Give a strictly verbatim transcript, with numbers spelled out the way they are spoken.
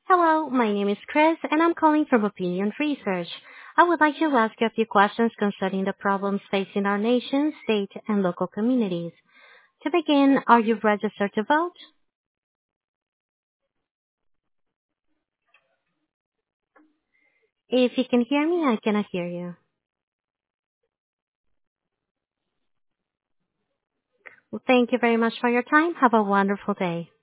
Hello, my name is Chris, and I'm calling from Opinion Research. I would like to ask you a few questions concerning the problems facing our nation, state, and local communities. To begin, are you registered to vote? If you can hear me, I cannot hear you. Well, thank you very much for your time. Have a wonderful day.